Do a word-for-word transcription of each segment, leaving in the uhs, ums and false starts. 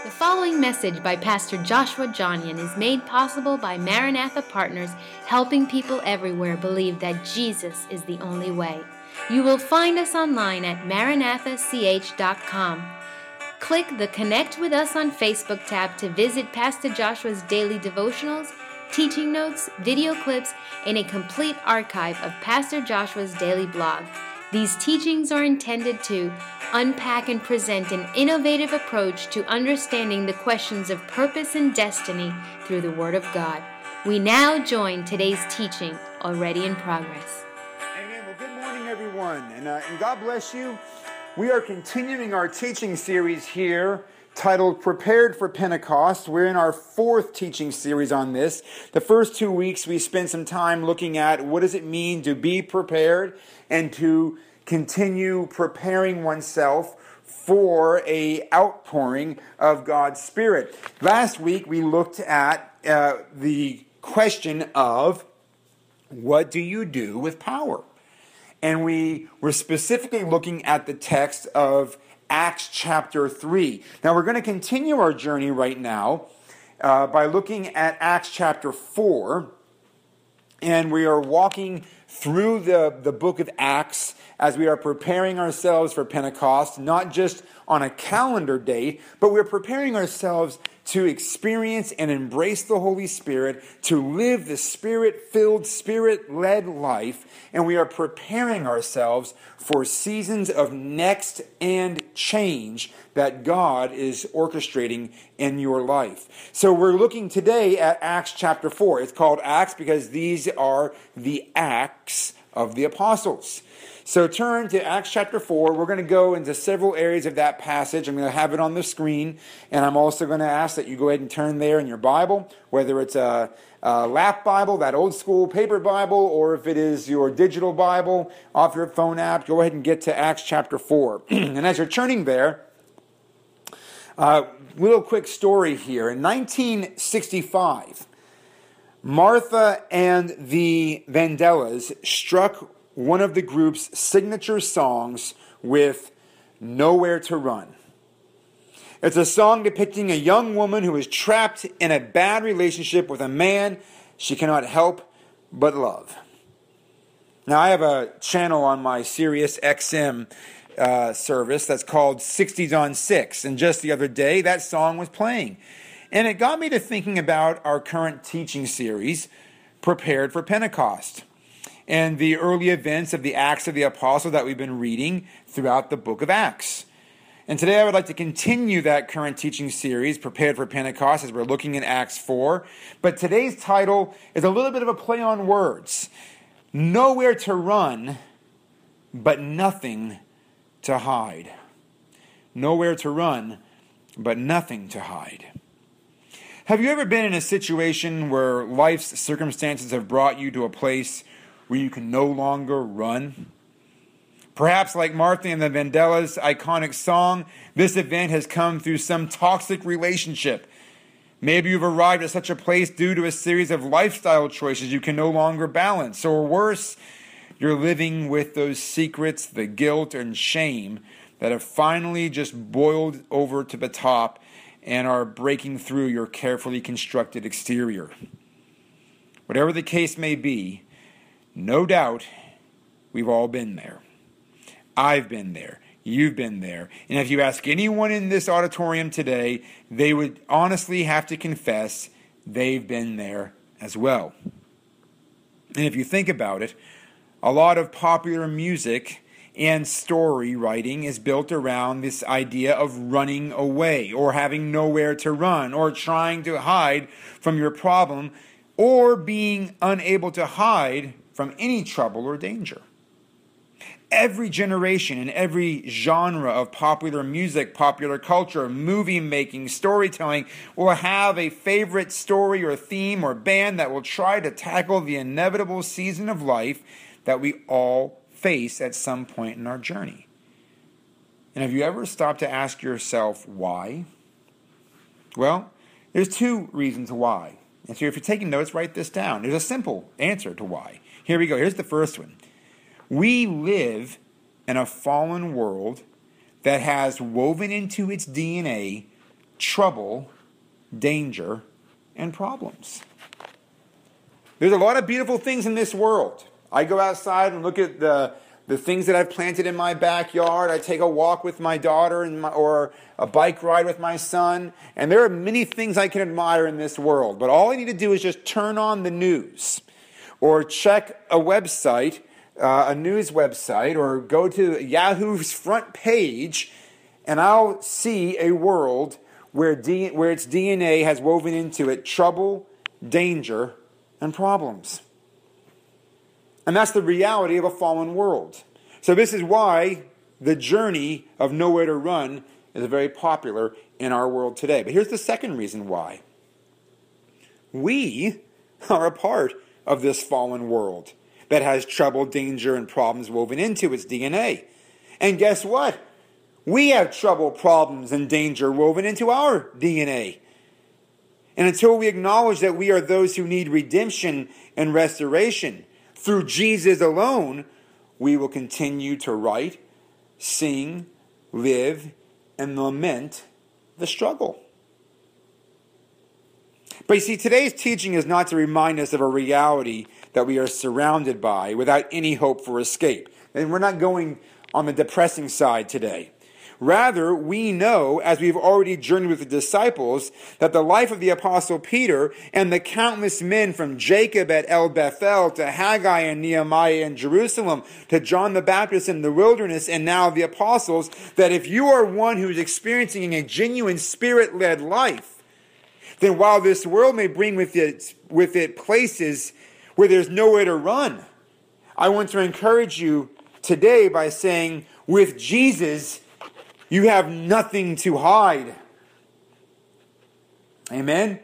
The following message by Pastor Joshua Johnian is made possible by Maranatha Partners, helping people everywhere believe that Jesus is the only way. You will find us online at maranatha c h dot com. Click the Connect with Us on Facebook tab to visit Pastor Joshua's daily devotionals, teaching notes, video clips, and a complete archive of Pastor Joshua's daily blog. These teachings are intended to unpack and present an innovative approach to understanding the questions of purpose and destiny through the Word of God. We now join today's teaching, already in progress. Amen. Well, good morning, everyone, and, uh, and God bless you. We are continuing our teaching series here titled Prepared for Pentecost. We're in our fourth teaching series on this. The first two weeks we spent some time looking at what does it mean to be prepared and to continue preparing oneself for a outpouring of God's Spirit. Last week we looked at uh, the question of what do you do with power? And we were specifically looking at the text of Acts chapter three. Now we're going to continue our journey right now uh, by looking at Acts chapter four. And we are walking through the, the book of Acts as we are preparing ourselves for Pentecost, not just on a calendar date, but we're preparing ourselves to experience and embrace the Holy Spirit, to live the Spirit-filled, Spirit-led life, and we are preparing ourselves for seasons of next and change that God is orchestrating in your life. So we're looking today at Acts chapter four. It's called Acts because these are the Acts of the Apostles. So turn to Acts chapter four. We're going to go into several areas of that passage. I'm going to have it on the screen, and I'm also going to ask that you go ahead and turn there in your Bible, whether it's a, a lap Bible, that old school paper Bible, or if it is your digital Bible off your phone app, go ahead and get to Acts chapter four. And as you're turning there, a uh, little quick story here. In nineteen sixty-five, Martha and the Vandellas struck one of the group's signature songs with Nowhere to Run. It's a song depicting a young woman who is trapped in a bad relationship with a man she cannot help but love. Now, I have a channel on my Sirius X M uh, service that's called sixties on six, and just the other day, that song was playing. And it got me to thinking about our current teaching series, Prepared for Pentecost, and the early events of the Acts of the Apostles that we've been reading throughout the book of Acts. And today I would like to continue that current teaching series, Prepared for Pentecost, as we're looking in Acts four. But today's title is a little bit of a play on words. Nowhere to run, but nothing to hide. Nowhere to run, but nothing to hide. Have you ever been in a situation where life's circumstances have brought you to a place where you can no longer run? Perhaps like Martha and the Vandellas' iconic song, this event has come through some toxic relationship. Maybe you've arrived at such a place due to a series of lifestyle choices you can no longer balance. Or worse, you're living with those secrets, the guilt and shame that have finally just boiled over to the top and are breaking through your carefully constructed exterior. Whatever the case may be, no doubt we've all been there. I've been there. You've been there. And if you ask anyone in this auditorium today, they would honestly have to confess they've been there as well. And if you think about it, a lot of popular music and story writing is built around this idea of running away or having nowhere to run or trying to hide from your problem or being unable to hide from any trouble or danger. Every generation and every genre of popular music, popular culture, movie making, storytelling will have a favorite story or theme or band that will try to tackle the inevitable season of life that we all face at some point in our journey. And have you ever stopped to ask yourself why? Well, there's two reasons why. And so if you're taking notes, write this down. There's a simple answer to why. Here we go. Here's the first one. We live in a fallen world that has woven into its D N A trouble, danger, and problems. There's a lot of beautiful things in this world. I go outside and look at the, the things that I've planted in my backyard. I take a walk with my daughter and my, or a bike ride with my son. And there are many things I can admire in this world. But all I need to do is just turn on the news or check a website, uh, a news website, or go to Yahoo's front page, and I'll see a world where, D, where its D N A has woven into it trouble, danger, and problems. And that's the reality of a fallen world. So this is why the journey of nowhere to run is very popular in our world today. But here's the second reason why. We are a part of this fallen world that has trouble, danger, and problems woven into its D N A. And guess what? We have trouble, problems, and danger woven into our D N A. And until we acknowledge that we are those who need redemption and restoration through Jesus alone, we will continue to write, sing, live, and lament the struggle. But you see, today's teaching is not to remind us of a reality that we are surrounded by without any hope for escape. And we're not going on the depressing side today. Rather, we know, as we've already journeyed with the disciples, that the life of the Apostle Peter and the countless men from Jacob at El Bethel to Haggai and Nehemiah in Jerusalem to John the Baptist in the wilderness and now the apostles, that if you are one who is experiencing a genuine Spirit-led life, then while this world may bring with it, with it places where there's nowhere to run, I want to encourage you today by saying, with Jesus, you have nothing to hide. Amen?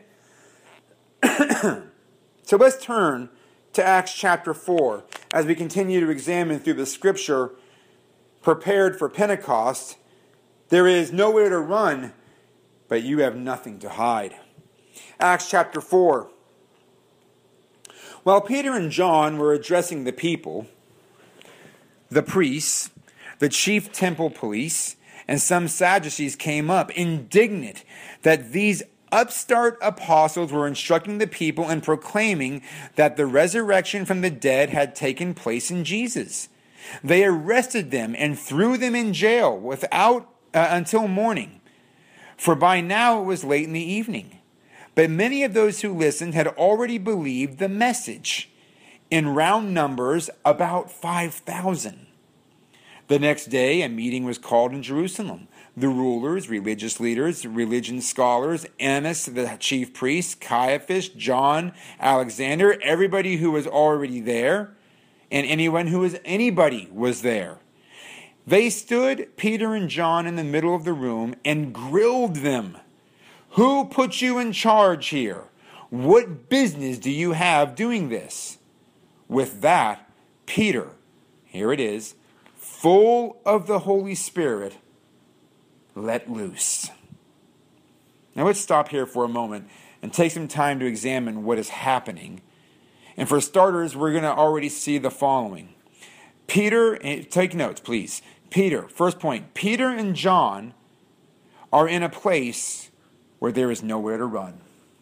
So let's turn to Acts chapter four as we continue to examine through the scripture prepared for Pentecost. There is nowhere to run, but you have nothing to hide. Acts chapter four. While Peter and John were addressing the people, the priests, the chief temple police, and some Sadducees came up, indignant that these upstart apostles were instructing the people and proclaiming that the resurrection from the dead had taken place in Jesus. They arrested them and threw them in jail without uh, until morning, for by now it was late in the evening. But many of those who listened had already believed the message, in round numbers about five thousand. The next day, a meeting was called in Jerusalem. The rulers, religious leaders, religion scholars, Annas, the chief priest, Caiaphas, John, Alexander, everybody who was already there, and anyone who was anybody was there. They stood Peter and John in the middle of the room and grilled them. Who put you in charge here? What business do you have doing this? With that, Peter, here it is, full of the Holy Spirit, let loose. Now let's stop here for a moment and take some time to examine what is happening. And for starters, we're going to already see the following. Peter, take notes, please. Peter, first point, Peter and John are in a place where there is nowhere to run.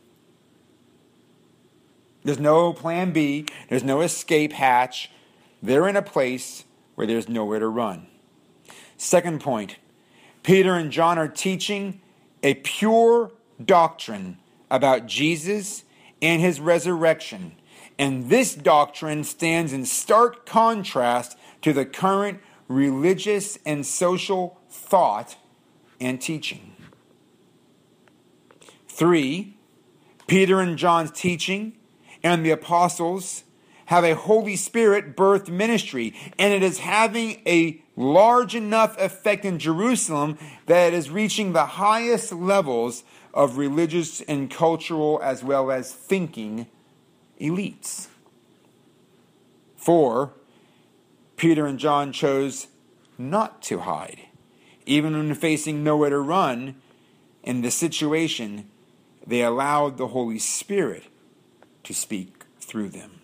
There's no plan B. There's no escape hatch. They're in a place where there's nowhere to run. Second point, Peter and John are teaching a pure doctrine about Jesus and his resurrection. And this doctrine stands in stark contrast to the current religious and social thought and teaching. Three, Peter and John's teaching and the apostles have a Holy Spirit birthed ministry, and it is having a large enough effect in Jerusalem that it is reaching the highest levels of religious and cultural as well as thinking elites. Four, Peter and John chose not to hide. Even when facing nowhere to run in the situation, they allowed the Holy Spirit to speak through them.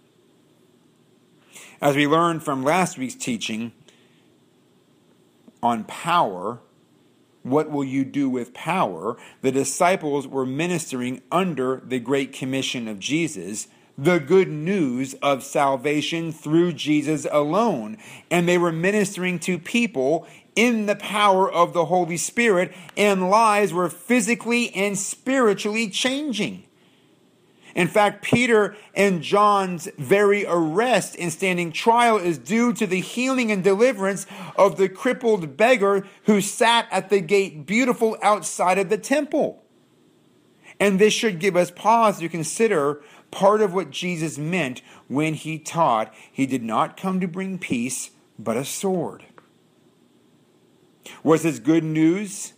As we learned from last week's teaching on power, what will you do with power? The disciples were ministering under the Great Commission of Jesus, the good news of salvation through Jesus alone. And they were ministering to people in the power of the Holy Spirit, and lives were physically and spiritually changing. In fact, Peter and John's very arrest and standing trial is due to the healing and deliverance of the crippled beggar who sat at the gate beautiful outside of the temple. And this should give us pause to consider part of what Jesus meant when he taught he did not come to bring peace, but a sword. Was his good news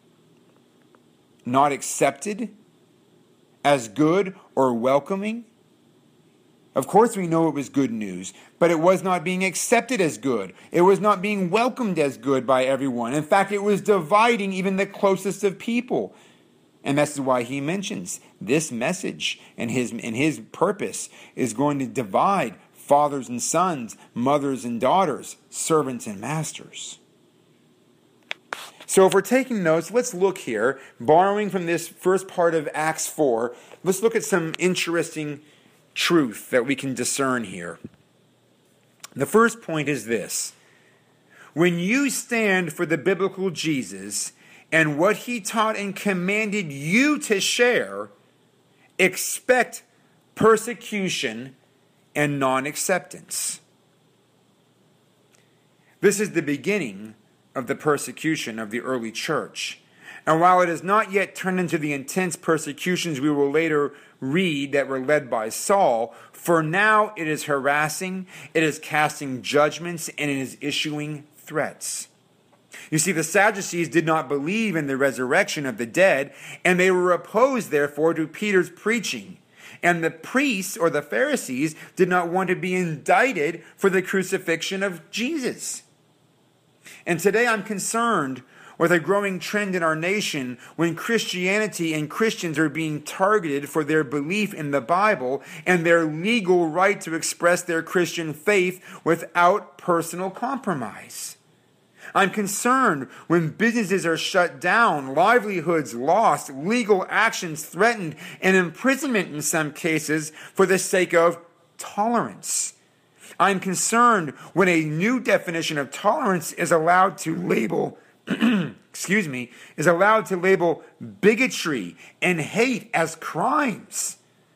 not accepted as good or welcoming? Of course we know it was good news, but it was not being accepted as good. It was not being welcomed as good by everyone. In fact, it was dividing even the closest of people. And that's why he mentions this message and his, and his purpose is going to divide fathers and sons, mothers and daughters, servants and masters. So if we're taking notes, let's look here, borrowing from this first part of Acts four, let's look at some interesting truth that we can discern here. The first point is this: when you stand for the biblical Jesus and what he taught and commanded you to share, expect persecution and non-acceptance. This is the beginning of the persecution of the early church. And while it has not yet turned into the intense persecutions we will later read that were led by Saul, for now it is harassing, it is casting judgments, and it is issuing threats. You see, the Sadducees did not believe in the resurrection of the dead, and they were opposed, therefore, to Peter's preaching. And the priests, or the Pharisees, did not want to be indicted for the crucifixion of Jesus. And today I'm concerned with a growing trend in our nation when Christianity and Christians are being targeted for their belief in the Bible and their legal right to express their Christian faith without personal compromise. I'm concerned when businesses are shut down, livelihoods lost, legal actions threatened, and imprisonment in some cases for the sake of tolerance. I'm concerned when a new definition of tolerance is allowed to label, excuse me, is allowed to label bigotry and hate as crimes.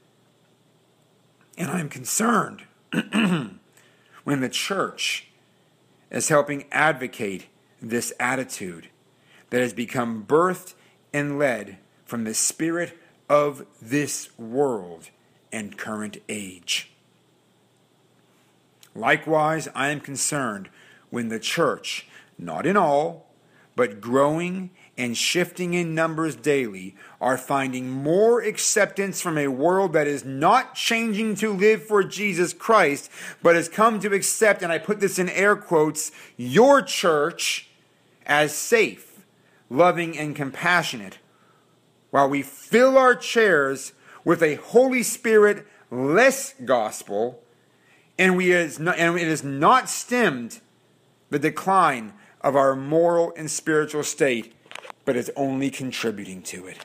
And I'm concerned when the church is helping advocate this attitude that has become birthed and led from the spirit of this world and current age. Likewise, I am concerned when the church, not in all, but growing and shifting in numbers daily, are finding more acceptance from a world that is not changing to live for Jesus Christ, but has come to accept, and I put this in air quotes, your church as safe, loving, and compassionate, while we fill our chairs with a Holy Spirit-less gospel. And, we is not, and it has not stemmed the decline of our moral and spiritual state, but is only contributing to it.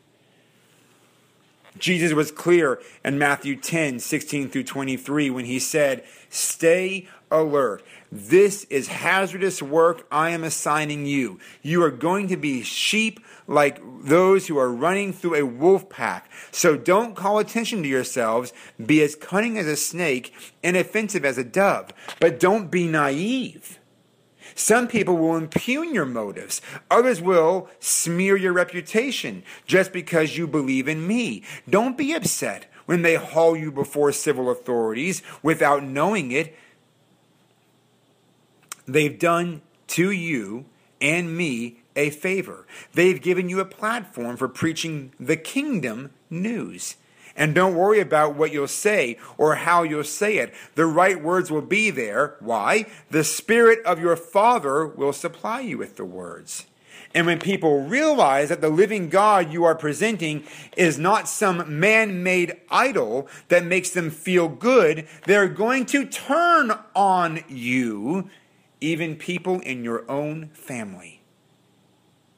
Jesus was clear in Matthew ten, sixteen through twenty-three when he said, "Stay alert. This is hazardous work I am assigning you. You are going to be sheep like those who are running through a wolf pack. So don't call attention to yourselves. Be as cunning as a snake and offensive as a dove. But don't be naive. Some people will impugn your motives. Others will smear your reputation just because you believe in me. Don't be upset when they haul you before civil authorities without knowing it. They've done to you and me a favor. They've given you a platform for preaching the kingdom news. And don't worry about what you'll say or how you'll say it. The right words will be there. Why? The Spirit of your Father will supply you with the words. And when people realize that the living God you are presenting is not some man-made idol that makes them feel good, they're going to turn on you, even people in your own family.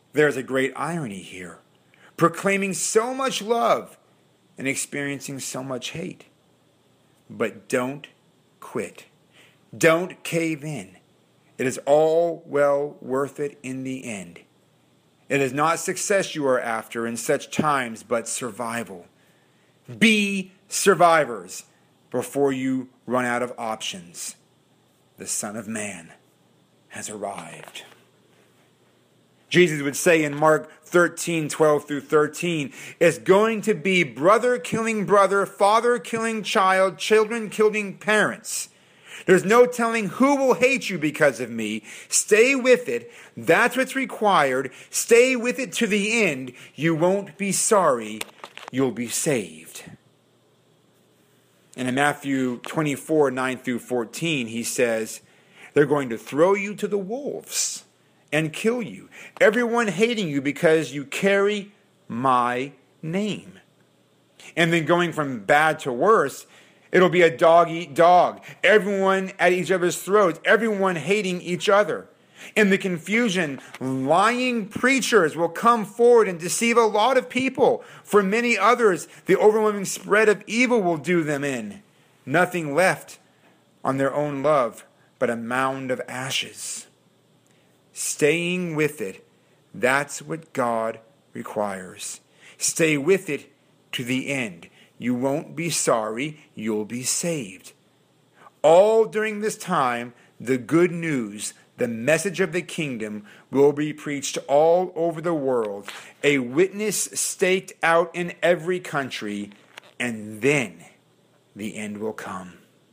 There's a great irony here. Proclaiming so much love and experiencing so much hate. But don't quit. Don't cave in. It is all well worth it in the end. It is not success you are after in such times, but survival. Be survivors before you run out of options. The Son of Man has arrived. Jesus would say in Mark thirteen, twelve through thirteen, it's going to be brother killing brother, father killing child, children killing parents. There's no telling who will hate you because of me. Stay with it. That's what's required. Stay with it to the end. You won't be sorry. You'll be saved. And in Matthew twenty-four, nine through fourteen, he says, they're going to throw you to the wolves and kill you. Everyone hating you because you carry my name. And then going from bad to worse, it'll be a dog eat dog. Everyone at each other's throats. Everyone hating each other. In the confusion, lying preachers will come forward and deceive a lot of people. For many others, the overwhelming spread of evil will do them in. Nothing left on their own love but a mound of ashes. Staying with it, that's what God requires. Stay with it to the end. You won't be sorry, you'll be saved. All during this time, the good news, the message of the kingdom, will be preached all over the world. A witness staked out in every country, and then the end will come.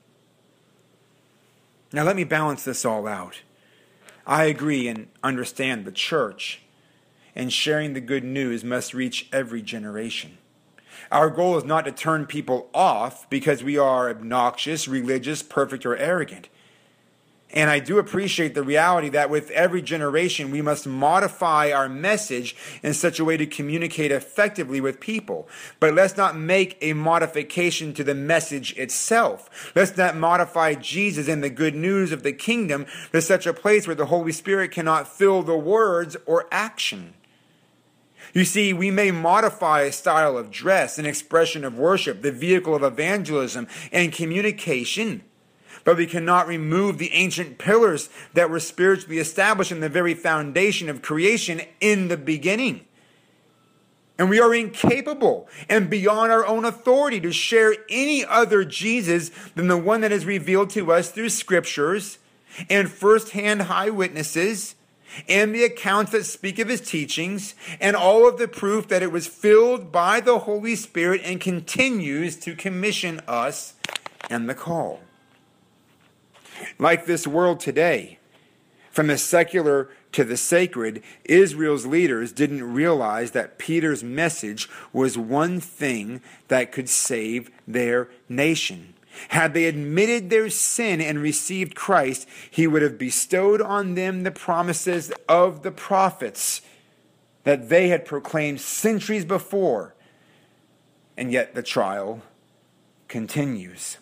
Now let me balance this all out. I agree and understand the church and sharing the good news must reach every generation. Our goal is not to turn people off because we are obnoxious, religious, perfect, or arrogant. And I do appreciate the reality that with every generation, we must modify our message in such a way to communicate effectively with people. But let's not make a modification to the message itself. Let's not modify Jesus and the good news of the kingdom to such a place where the Holy Spirit cannot fill the words or action. You see, we may modify a style of dress, an expression of worship, the vehicle of evangelism and communication, but we cannot remove the ancient pillars that were spiritually established in the very foundation of creation in the beginning. And we are incapable and beyond our own authority to share any other Jesus than the one that is revealed to us through scriptures and first-hand eyewitnesses, and the accounts that speak of his teachings, and all of the proof that it was filled by the Holy Spirit and continues to commission us and the call. Like this world today, from the secular to the sacred, Israel's leaders didn't realize that Peter's message was one thing that could save their nation. Had they admitted their sin and received Christ, he would have bestowed on them the promises of the prophets that they had proclaimed centuries before. And yet the trial continues.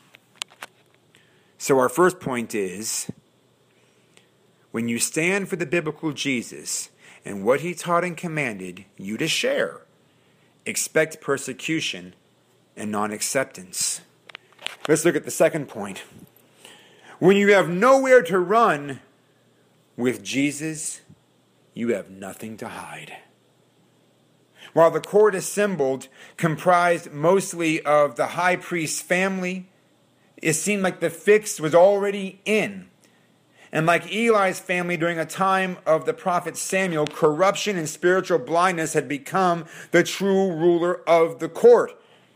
So our first point is, when you stand for the biblical Jesus and what he taught and commanded you to share, expect persecution and non-acceptance. Let's look at the second point. When you have nowhere to run, with Jesus, you have nothing to hide. While the court assembled comprised mostly of the high priest's family, it seemed like the fix was already in. And like Eli's family during a time of the prophet Samuel, corruption and spiritual blindness had become the true ruler of the court.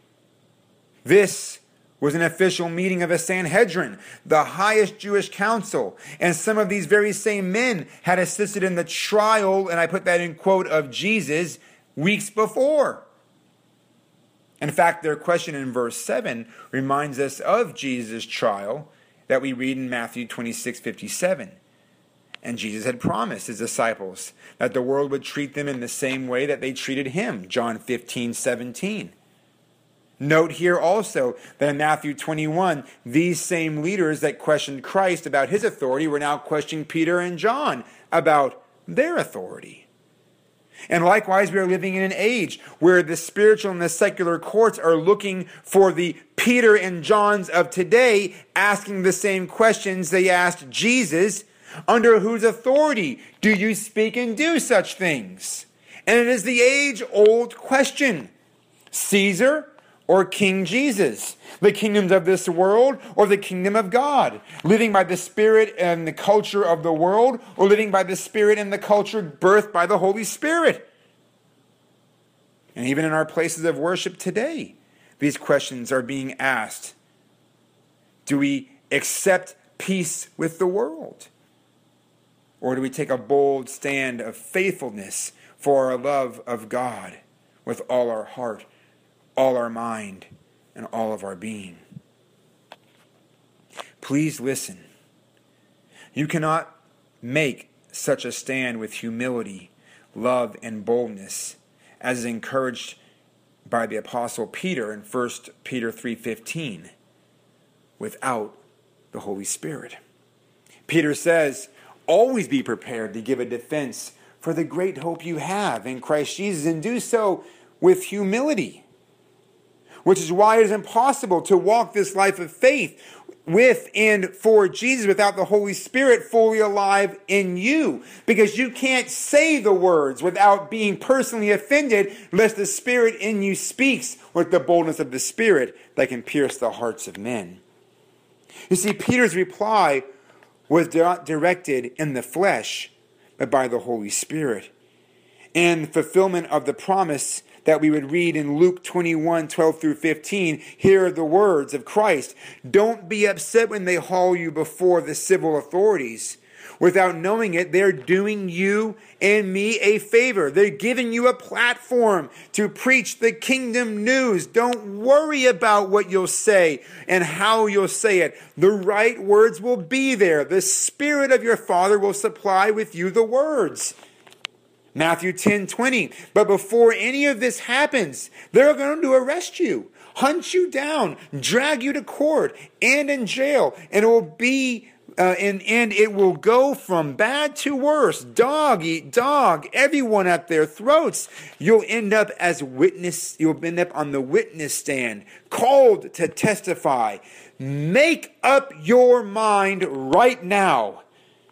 This was an official meeting of a Sanhedrin, the highest Jewish council. And some of these very same men had assisted in the trial, and I put that in quote, of Jesus weeks before. In fact, their question in verse seven reminds us of Jesus' trial that we read in Matthew twenty-six fifty-seven. And Jesus had promised his disciples that the world would treat them in the same way that they treated him, John fifteen seventeen. Note here also that in Matthew twenty-one, these same leaders that questioned Christ about his authority were now questioning Peter and John about their authority. And likewise, we are living in an age where the spiritual and the secular courts are looking for the Peter and Johns of today, asking the same questions they asked Jesus. Under whose authority do you speak and do such things? And it is the age-old question: Caesar or King Jesus? The kingdoms of this world or the kingdom of God? Living by the Spirit and the culture of the world, or living by the Spirit and the culture birthed by the Holy Spirit? And even in our places of worship today, these questions are being asked. Do we accept peace with the world? Or do we take a bold stand of faithfulness for our love of God with all our heart, all our mind, and all of our being? Please listen. You cannot make such a stand with humility, love, and boldness as is encouraged by the Apostle Peter in First Peter three fifteen without the Holy Spirit. Peter says, always be prepared to give a defense for the great hope you have in Christ Jesus, and do so with humility. Which is why it is impossible to walk this life of faith with and for Jesus without the Holy Spirit fully alive in you. Because you can't say the words without being personally offended, lest the Spirit in you speaks with the boldness of the Spirit that can pierce the hearts of men. You see, Peter's reply was not directed in the flesh, but by the Holy Spirit. In fulfillment of the promise that we would read in Luke twenty-one, twelve through fifteen, here are the words of Christ. Don't be upset when they haul you before the civil authorities. Without knowing it, they're doing you and me a favor. They're giving you a platform to preach the kingdom news. Don't worry about what you'll say and how you'll say it. The right words will be there. The Spirit of your Father will supply with you the words. Matthew ten twenty. But before any of this happens, they're going to arrest you, hunt you down, drag you to court and in jail, and it will be uh, and and it will go from bad to worse. Dog eat dog, everyone at their throats. You'll end up as witness. You'll end up on the witness stand, called to testify. Make up your mind right now,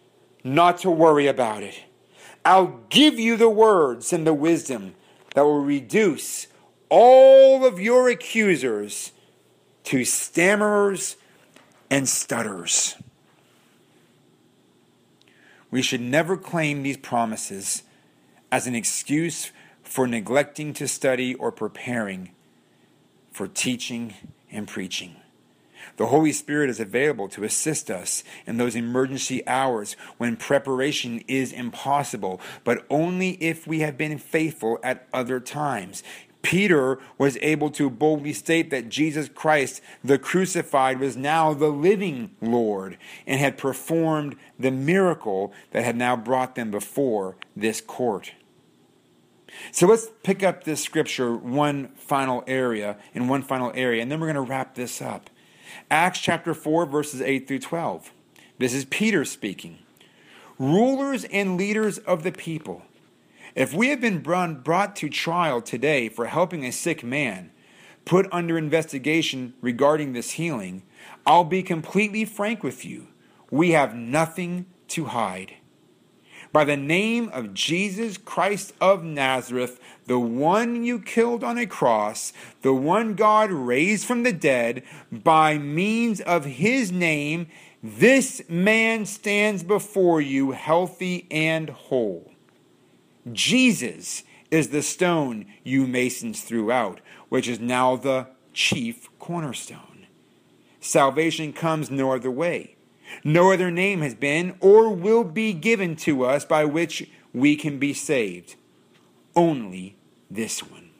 not to worry about it. I'll give you the words and the wisdom that will reduce all of your accusers to stammerers and stutterers. We should never claim these promises as an excuse for neglecting to study or preparing for teaching and preaching. The Holy Spirit is available to assist us in those emergency hours when preparation is impossible, but only if we have been faithful at other times. Peter was able to boldly state that Jesus Christ, the crucified, was now the living Lord and had performed the miracle that had now brought them before this court. So let's pick up this scripture one final area, in one final area, and then we're going to wrap this up. Acts chapter four, verses eight through twelve. This is Peter speaking. Rulers and leaders of the people, if we have been brought to trial today for helping a sick man, put under investigation regarding this healing, I'll be completely frank with you. We have nothing to hide. By the name of Jesus Christ of Nazareth, the one you killed on a cross, the one God raised from the dead, by means of his name, this man stands before you healthy and whole. Jesus is the stone you masons threw out, which is now the chief cornerstone. Salvation comes no other way. No other name has been or will be given to us by which we can be saved. Only this one.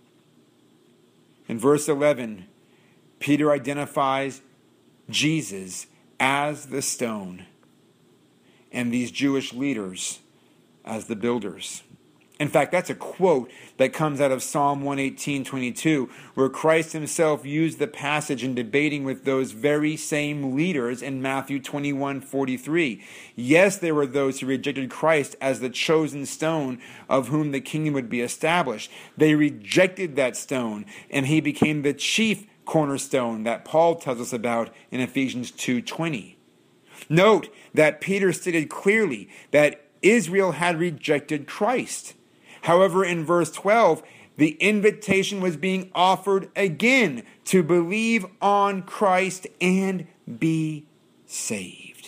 In verse eleven, Peter identifies Jesus as the stone and these Jewish leaders as the builders. In fact, that's a quote that comes out of Psalm one eighteen twenty-two, where Christ himself used the passage in debating with those very same leaders in Matthew twenty-one forty-three. Yes, there were those who rejected Christ as the chosen stone of whom the kingdom would be established. They rejected that stone, and he became the chief cornerstone that Paul tells us about in Ephesians two twenty. Note that Peter stated clearly that Israel had rejected Christ. However, in verse twelve, the invitation was being offered again to believe on Christ and be saved.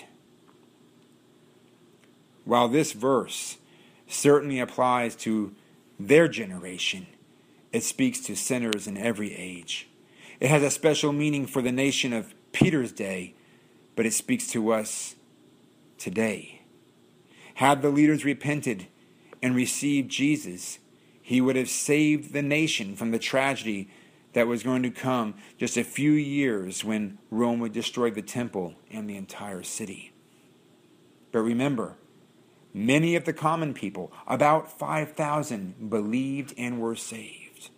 While this verse certainly applies to their generation, it speaks to sinners in every age. It has a special meaning for the nation of Peter's day, but it speaks to us today. Had the leaders repented and received Jesus, he would have saved the nation from the tragedy that was going to come just a few years when Rome would destroy the temple and the entire city. But remember, many of the common people, about five thousand, believed and were saved.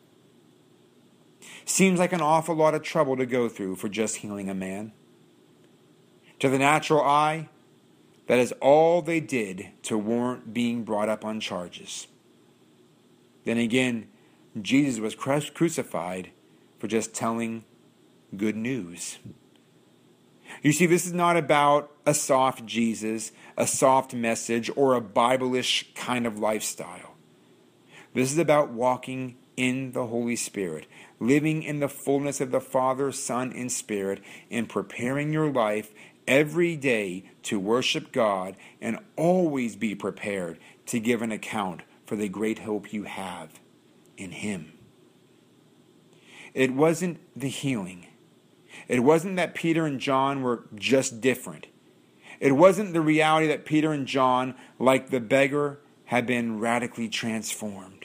Seems like an awful lot of trouble to go through for just healing a man. To the natural eye, that is all they did to warrant being brought up on charges. Then again, Jesus was crucified for just telling good news. You see, this is not about a soft Jesus, a soft message, or a Bible-ish kind of lifestyle. This is about walking in the Holy Spirit, living in the fullness of the Father, Son, and Spirit, and preparing your life every day to worship God and always be prepared to give an account for the great hope you have in Him. It wasn't the healing. It wasn't that Peter and John were just different. It wasn't the reality that Peter and John, like the beggar, had been radically transformed.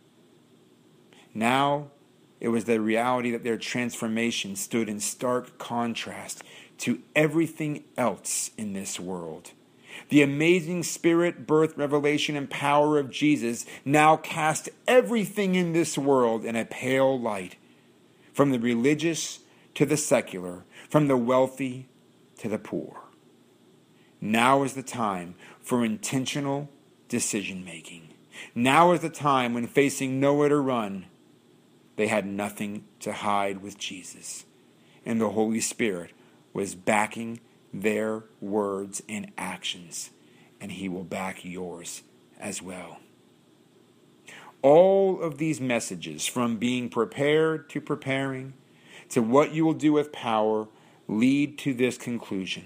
Now, it was the reality that their transformation stood in stark contrast to everything else in this world. The amazing spirit, birth, revelation, and power of Jesus now cast everything in this world in a pale light, from the religious to the secular, from the wealthy to the poor. Now is the time for intentional decision-making. Now is the time when facing nowhere to run, they had nothing to hide with Jesus, and the Holy Spirit was backing their words and actions, and He will back yours as well. All of these messages, from being prepared to preparing, to what you will do with power, lead to this conclusion.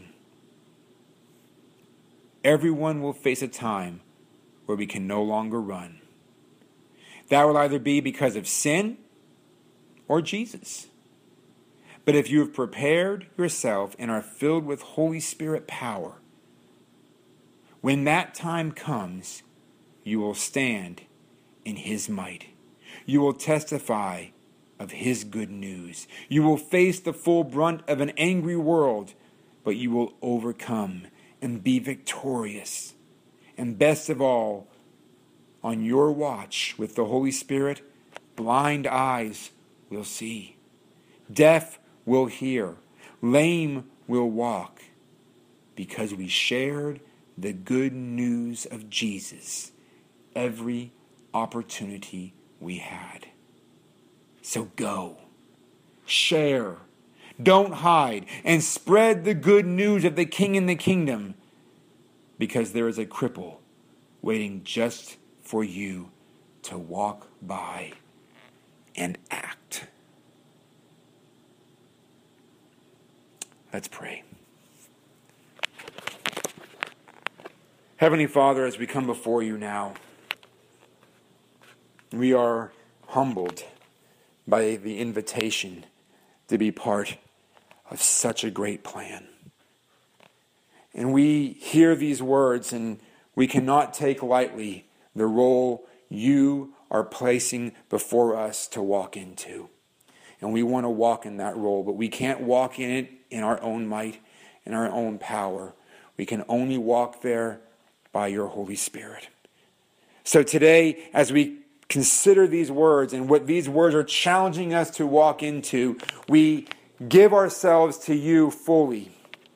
Everyone will face a time where we can no longer run. That will either be because of sin or Jesus. But if you have prepared yourself and are filled with Holy Spirit power, when that time comes, you will stand in His might. You will testify of His good news. You will face the full brunt of an angry world, but you will overcome and be victorious. And best of all, on your watch with the Holy Spirit, blind eyes will see, deaf will hear, lame will walk, because we shared the good news of Jesus every opportunity we had. So go, share, don't hide, and spread the good news of the King and the kingdom, because there is a cripple waiting just for you to walk by and act. Let's pray. Heavenly Father, as we come before you now, we are humbled by the invitation to be part of such a great plan. And we hear these words, and we cannot take lightly the role you are placing before us to walk into. And we want to walk in that role, but we can't walk in it in our own might, in our own power. We can only walk there by your Holy Spirit. So today, as we consider these words and what these words are challenging us to walk into, we give ourselves to you fully.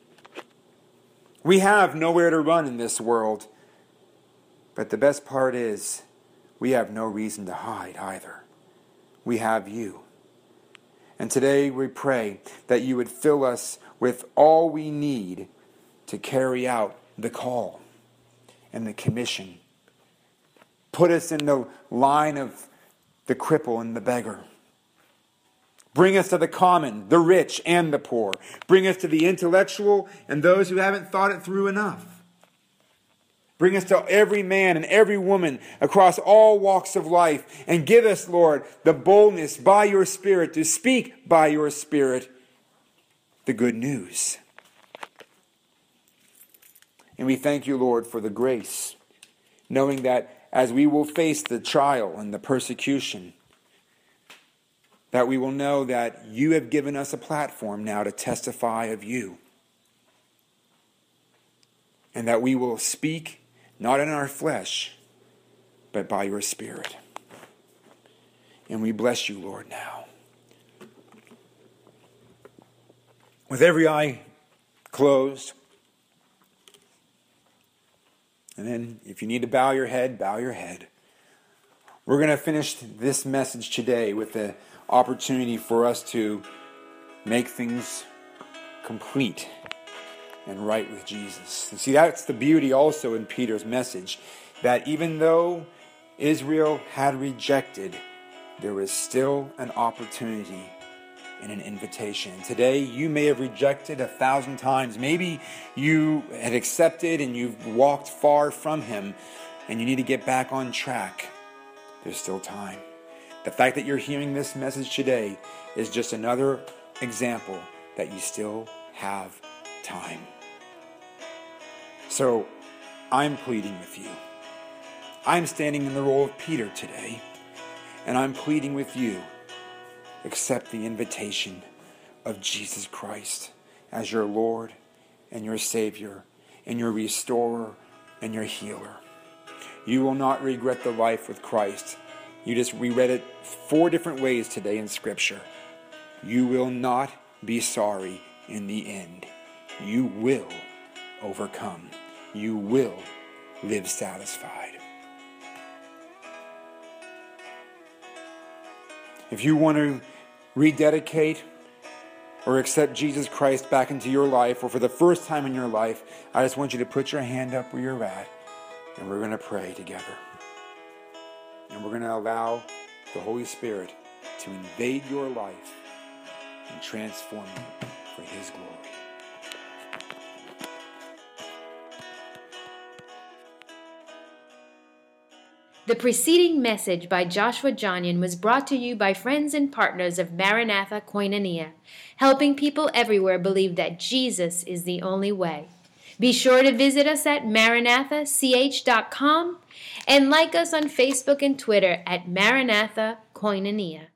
We have nowhere to run in this world, but the best part is we have no reason to hide either. We have you. And today we pray that you would fill us with all we need to carry out the call and the commission. Put us in the line of the cripple and the beggar. Bring us to the common, the rich, and the poor. Bring us to the intellectual and those who haven't thought it through enough. Bring us to every man and every woman across all walks of life. And give us, Lord, the boldness by your Spirit to speak by your Spirit the good news. And we thank you, Lord, for the grace, knowing that as we will face the trial and the persecution, that we will know that you have given us a platform now to testify of you. And that we will speak not in our flesh, but by your Spirit. And we bless you, Lord, now. With every eye closed, and then if you need to bow your head, bow your head. We're going to finish this message today with the opportunity for us to make things complete and right with Jesus. And see, that's the beauty also in Peter's message, that even though Israel had rejected, there was still an opportunity and an invitation. Today, you may have rejected a thousand times. Maybe you had accepted and you've walked far from him and you need to get back on track. There's still time. The fact that you're hearing this message today is just another example that you still have time. So, I'm pleading with you. I'm standing in the role of Peter today, and I'm pleading with you. Accept the invitation of Jesus Christ as your Lord and your Savior and your restorer and your healer. You will not regret the life with Christ. You just we read it four different ways today in Scripture. You will not be sorry in the end. You will overcome. You will live satisfied. If you want to rededicate or accept Jesus Christ back into your life, or for the first time in your life, I just want you to put your hand up where you're at, and we're going to pray together. And we're going to allow the Holy Spirit to invade your life and transform you for His glory. The preceding message by Joshua Johnian was brought to you by friends and partners of Maranatha Koinonia, helping people everywhere believe that Jesus is the only way. Be sure to visit us at maranatha c h dot com and like us on Facebook and Twitter at Maranatha Koinonia.